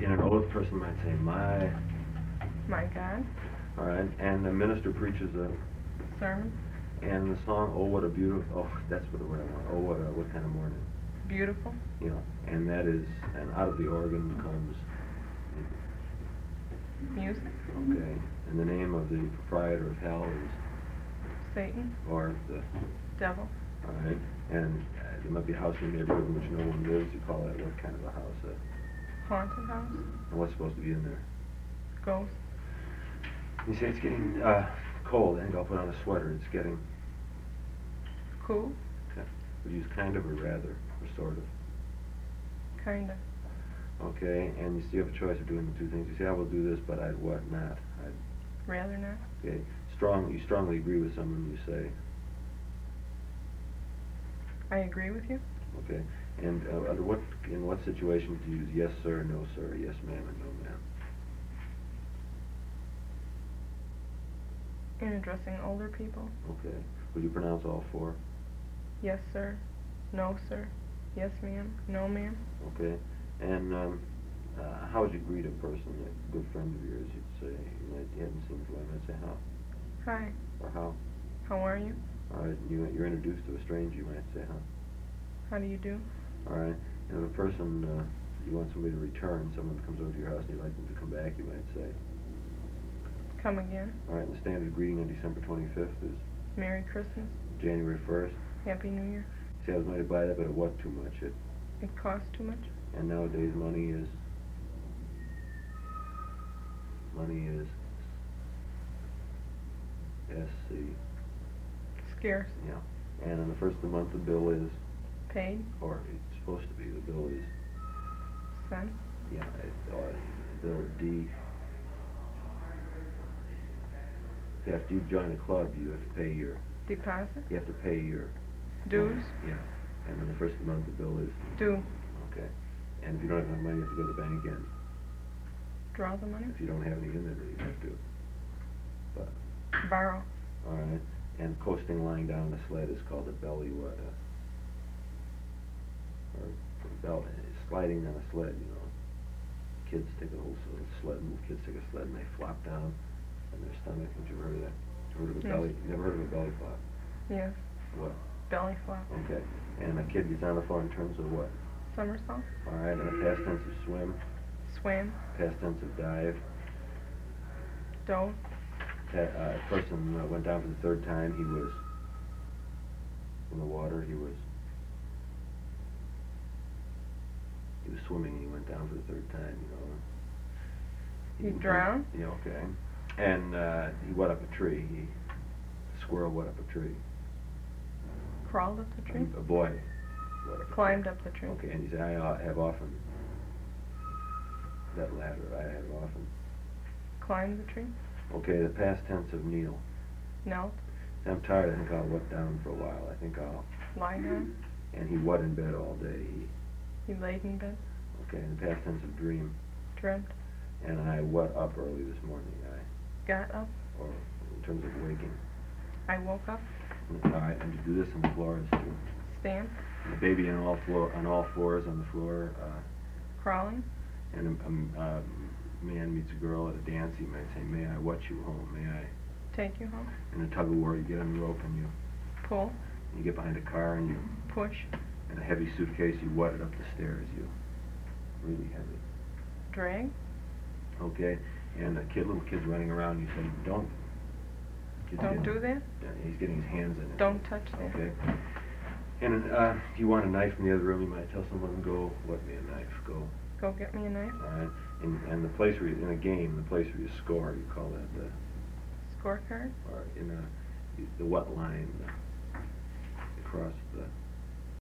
in an oath, person might say, My God. All right, and the minister preaches a Sermon. and the song, oh what a beautiful, oh that's what the word I want, oh what kind of morning, Beautiful. you know, and that is, and out of the organ comes, Music. okay, and the name of the proprietor of hell is Satan. or the, Devil. all right, and there might be a house in the neighborhood in which no one lives. You call that what kind of a house? Haunted house. And what's supposed to be in there? Ghost. You say it's getting cold. I think I'll put on a sweater. It's getting. Cool. Okay. Would you use kind of or rather or sort of? Kinda. Okay, and you still have a choice of doing the two things. You say I will do this, but I'd what not? I'd. Rather not. Okay. You strongly agree with someone. You say. I agree with you. Okay. And in what situations do you use yes sir, no sir, yes ma'am, and no ma'am? In addressing older people. Okay. Would you pronounce all four? Yes, sir. No, sir. Yes, ma'am. No, ma'am. Okay. And how would you greet a person, a good friend of yours? You'd say, you hadn't seen before, you might say how. Hi. Or how. How are you? All right. You're introduced to a stranger, you might say how. How do you do? All right. And if a person, you want somebody to return, someone comes over to your house and you'd like them to come back, you might say. Come again. All right. And the standard greeting on December 25th is? Merry Christmas. January 1st. Happy New Year. See, I was going to buy that, but it was too much. It costs too much. And nowadays money is SC. Scarce. Yeah. And on the first of the month the bill is? Paid. Or it's supposed to be. The bill is? Sent. Yeah. The bill is D. After you join a club, you have to pay your... Deposit. You have to pay your... Dues. Yeah. And on the first of the month the bill is? Due. Okay. And if you don't have enough money, you have to go to the bank again. Draw the money. If you don't have any in there, then you have to. But. Borrow. All right. And coasting lying down the sled is called a belly what? Sliding on a sled, you know. Kids take a whole sled, kids take a sled and they flop down on their stomach. Have you ever heard of that? Heard of a Yes. belly? You never heard of a belly flop? Yes. What? Belly flop. Okay. And a kid gets on the floor in terms of what? Somersault. All right. And a past tense of swim. Swim. Past tense of dive. Dove. A person went down for the third time. He was in the water. He was swimming and he went down for the third time, you know. He drowned? Yeah, okay. And he went up a tree. Squirrel went up a tree. Crawled up the tree? A boy went up a Climbed up the tree. Okay, and he said, I have often, that ladder, I have often. Climbed the tree? Okay, the past tense of kneel. Knelt. I'm tired, I think I'll wet down for a while. I think I'll... Lie down. And he what in bed all day? He laid in bed. Okay, in the past tense of dream. Dreamt. And I what up early this morning? I Got up. or in terms of waking. I woke up. All right, and you do this on the floor is to Stand. the baby on all fours on the floor. Crawling. And a man meets a girl at a dance. He might say, "May I watch you home? May I?" Take you home. In a tug of war, you get on the rope and you Pull. you get behind a car and you Push. in a heavy suitcase you wet it up the stairs. You really heavy. Drag. Okay, and little kid's running around. You say, "Don't." Don't do that. He's getting his hands in it. Don't touch that. Okay. And if you want a knife in the other room, you might tell someone, "Go, what me a knife? Go." Go get me a knife. All right. And the place where in a game, the place where you score, you call that the. Scorecard. Or in the what line across the